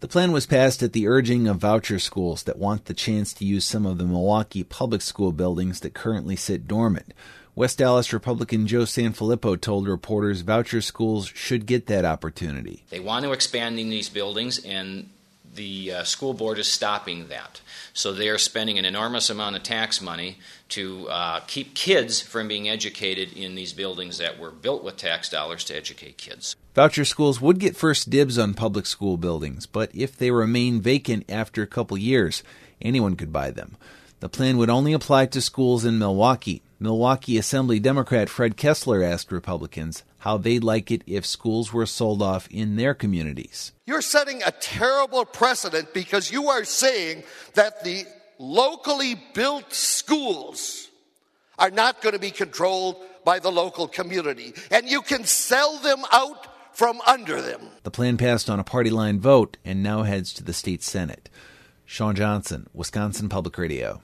plan was passed at the urging of voucher schools that want the chance to use some of the Milwaukee public school buildings that currently sit dormant. West Dallas Republican Joe Sanfilippo told reporters voucher schools should get that opportunity. They want to expand in these buildings, and the school board is stopping that. So they are spending an enormous amount of tax money to keep kids from being educated in these buildings that were built with tax dollars to educate kids. Voucher schools would get first dibs on public school buildings, but if they remain vacant after a couple years, anyone could buy them. The plan would only apply to schools in Milwaukee. Milwaukee Assembly Democrat Fred Kessler asked Republicans how they'd like it if schools were sold off in their communities. You're setting a terrible precedent because you are saying that the locally built schools are not going to be controlled by the local community, and you can sell them out from under them. The plan passed on a party line vote and now heads to the state Senate. Sean Johnson, Wisconsin Public Radio.